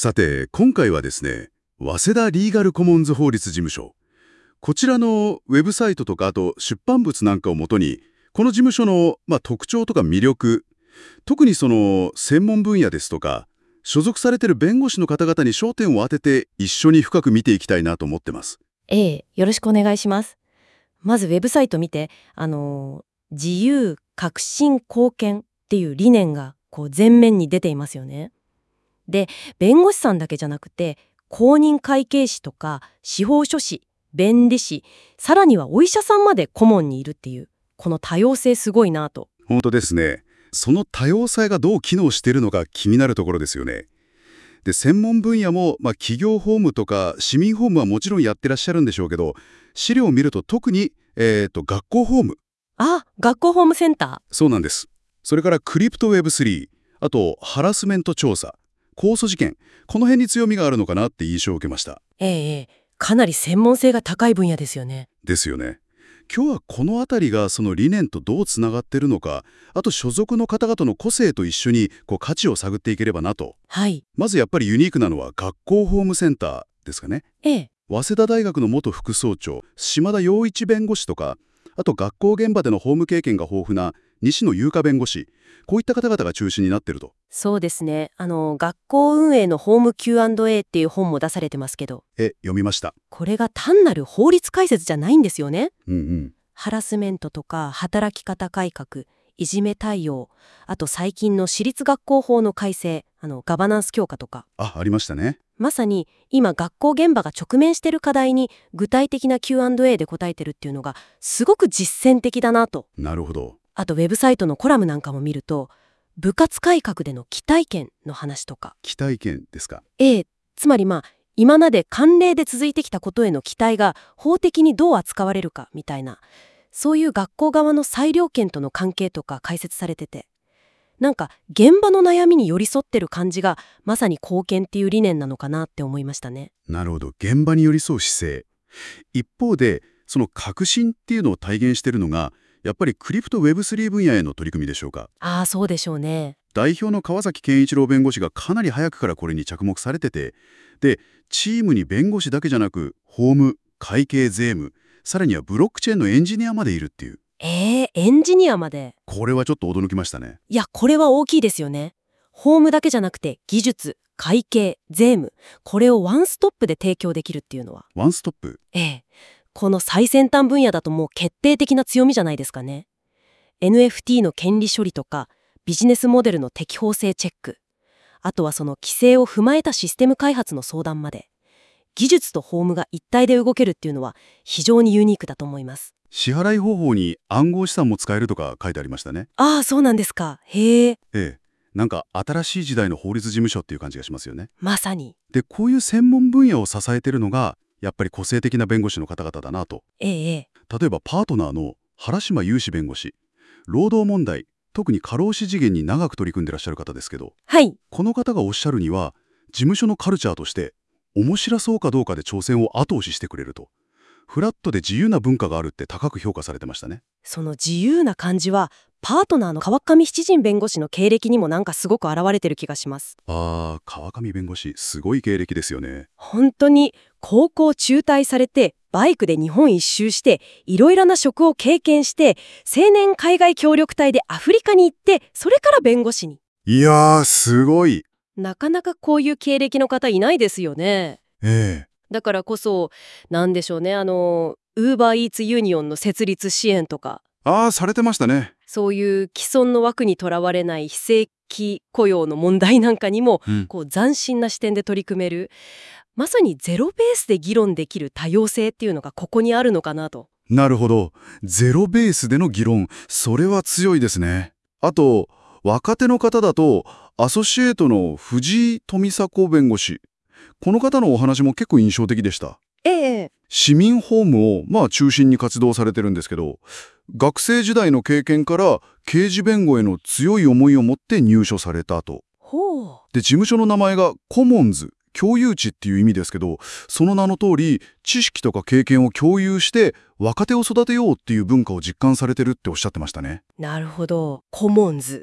さて、今回はですね、早稲田リーガルコモンズ法律事務所。こちらのウェブサイトとか、あと出版物なんかをもとに、この事務所の、特徴とか魅力、特にその専門分野ですとか、所属されている弁護士の方々に焦点を当てて一緒に深く見ていきたいなと思ってます。 よろしくお願いします。まずウェブサイト見て、自由、革新、貢献っていう理念が前面に出ていますよね。で、弁護士さんだけじゃなくて、公認会計士とか司法書士、弁理士、さらにはお医者さんまで顧問にいるっていう、この多様性すごいなと。 本当ですね。その多様性がどう機能しているのか気になるところですよね。で、専門分野も、企業法務とか市民法務はもちろんやってらっしゃるんでしょうけど、資料を見ると特に、学校法務。 学校法務センタそうなんです。それからクリプト Web3、あとハラスメント調査、控訴事件、この辺に強みがあるのかなって印象を受けました。 かなり専門性が高い分野ですよね。 ですよね。今日はこのあたりがその理念とどうつながっているのか、あと所属の方々の個性と一緒に価値を探っていければなと。 はい。 まずやっぱりユニークなのは学校法務センターですかね。早稲田大学の元副総長、島田洋一弁護士とか、あと学校現場での法務経験が豊富な西野優香弁護士、こういった方々が中心になっていると。 そうですね。学校運営の法務 Q&A っていう本も出されてますけど、 読みました。 これが単なる法律解説じゃないんですよね。 うんうん。 ハラスメントとか働き方改革、いじめ対応、あと最近の私立学校法の改正、ガバナンス強化とか。 ありましたね。 まさに今学校現場が直面している課題に具体的な Q&A で答えてるっていうのがすごく実践的だなと。 なるほど。 あとウェブサイトのコラムなんかも見ると、部活改革での期待権の話とか。 期待権ですか。 つまり今まで慣例で続いてきたことへの期待が法的にどう扱われるかみたいな、そういう学校側の裁量権との関係とか解説されてて、なんか現場の悩みに寄り添ってる感じがまさに貢献っていう理念なのかなって思いましたね。 なるほど。現場に寄り添う姿勢。一方で、その革新っていうのを体現しているのが、やっぱりクリプト Web3 分野への取り組みでしょうか。 そうでしょうね。 代表の川崎健一郎弁護士がかなり早くからこれに着目されてて、で、チームに弁護士だけじゃなく、法務、会計税務、さらにはブロックチェーンのエンジニアまでいるっていう。 エンジニアまで。 これはちょっと驚きましたね。 いや、これは大きいですよね。法務だけじゃなくて技術、会計、税務、これをワンストップで提供できるっていうのは。 ワンストップ。 この最先端分野だともう決定的な強みじゃないですかね。NFT の権利処理とか、ビジネスモデルの適法性チェック、あとはその規制を踏まえたシステム開発の相談まで、技術と法務が一体で動けるっていうのは非常にユニークだと思います。 支払い方法に暗号資産も使えるとか書いてありましたね。 そうなんですか。へえ。 なんか新しい時代の法律事務所っていう感じがしますよね。 まさに。 で、こういう専門分野を支えているのが、やっぱり個性的な弁護士の方々だなと。例えばパートナーの原島雄志弁護士、労働問題、特に過労死事件に長く取り組んでらっしゃる方ですけど、 はい。 この方がおっしゃるには、事務所のカルチャーとして、面白そうかどうかで挑戦を後押ししてくれると。フラットで自由な文化があるって高く評価されてましたね。 その自由な感じは、パートナーの川上七人弁護士の経歴にもなんかすごく現れてる気がします。 川上弁護士、すごい経歴ですよね。 本当に高校中退されて、バイクで日本一周して、いろいろな職を経験して、青年海外協力隊でアフリカに行って、それから弁護士に。 いやー、すごい。 なかなかこういう経歴の方いないですよね。だからこそ、なんでしょうね、ウーバーイーツユニオンの設立支援とか。 されてましたね。 そういう既存の枠にとらわれない非正規雇用の問題なんかにも、斬新な視点で取り組める。まさにゼロベースで議論できる多様性っていうのがここにあるのかなと。 なるほど。ゼロベースでの議論、それは強いですね。あと、若手の方だと、アソシエイトの藤井富迫弁護士。この方のお話も結構印象的でした。市民法務を中心に活動されてるんですけど、学生時代の経験から刑事弁護への強い思いを持って入所されたと。で、事務所の名前がコモンズ、共有地っていう意味ですけど、その名の通り知識とか経験を共有して若手を育てようっていう文化を実感されてるっておっしゃってましたね。 なるほど。コモンズ、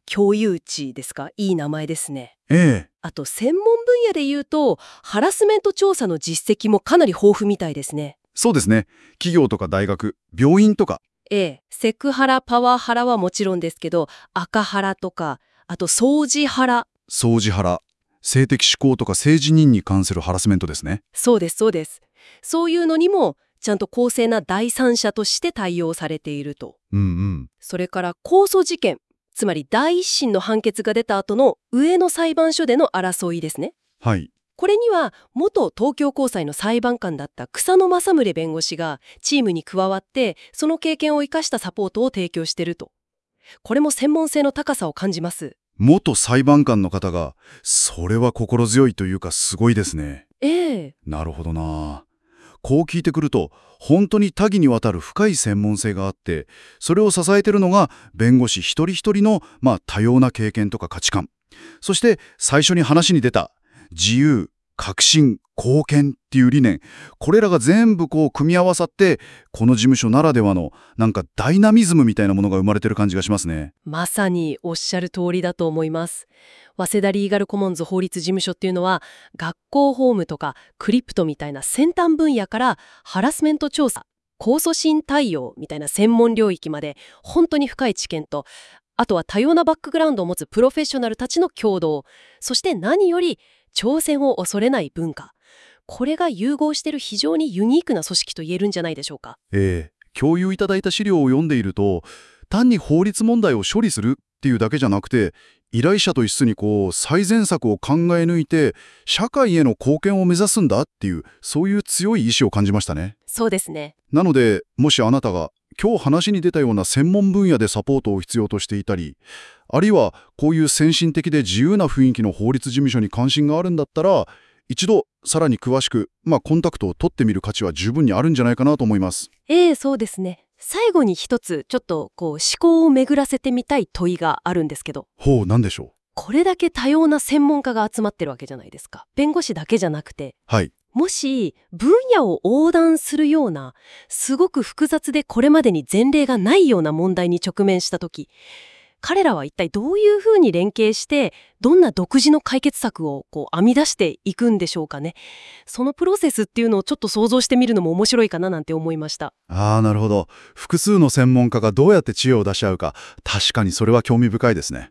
共有値ですか？いい名前ですね。 ええ。 あと専門分野で言うと、ハラスメント調査の実績もかなり豊富みたいですね。 そうですね。企業とか大学、病院とか。 セクハラ、パワハラはもちろんですけど、赤ハラとか、あと掃除ハラ。 掃除ハラ、性的指向とか性自認に関するハラスメントですね。 そうです、そうです。そういうのにも、ちゃんと公正な第三者として対応されていると。 うんうん。 それから控訴事件、つまり第一審の判決が出た後の上の裁判所での争いですね。 はい。 これには元東京高裁の裁判官だった草野正宗弁護士がチームに加わってその経験を生かしたサポートを提供していると。これも専門性の高さを感じます。 元裁判官の方が、それは心強いというかすごいですね。なるほどな。こう聞いてくると、本当に多岐にわたる深い専門性があって、それを支えているのが弁護士一人一人の、多様な経験とか価値観。そして最初に話に出た自由、革新、貢献っていう理念。これらが全部組み合わさって、この事務所ならではのダイナミズムみたいなものが生まれてる感じがしますね。 まさにおっしゃる通りだと思います。早稲田リーガルコモンズ法律事務所っていうのは、学校法務とかクリプトみたいな先端分野からハラスメント調査、控訴審対応みたいな専門領域まで本当に深い知見と、あとは多様なバックグラウンドを持つプロフェッショナルたちの共同、そして何より挑戦を恐れない文化。これが融合している非常にユニークな組織と言えるんじゃないでしょうか。 共有いただいた資料を読んでいると、単に法律問題を処理するっていうだけじゃなくて、依頼者と一緒に最善策を考え抜いて社会への貢献を目指すんだっていう、そういう強い意志を感じましたね。 そうですね。 なので、もしあなたが今日話に出たような専門分野でサポートを必要としていたり、あるいはこういう先進的で自由な雰囲気の法律事務所に関心があるんだったら、一度さらに詳しく、コンタクトを取ってみる価値は十分にあるんじゃないかなと思います。 そうですね。最後に一つちょっと思考を巡らせてみたい問いがあるんですけど。 ほう、なんでしょう。 これだけ多様な専門家が集まってるわけじゃないですか。弁護士だけじゃなくて。 はい。 もし分野を横断するようなすごく複雑でこれまでに前例がないような問題に直面したとき、彼らは一体どういうふうに連携してどんな独自の解決策を編み出していくんでしょうかね。そのプロセスっていうのをちょっと想像してみるのも面白いかななんて思いました。 なるほど。複数の専門家がどうやって知恵を出し合うか、確かにそれは興味深いですね。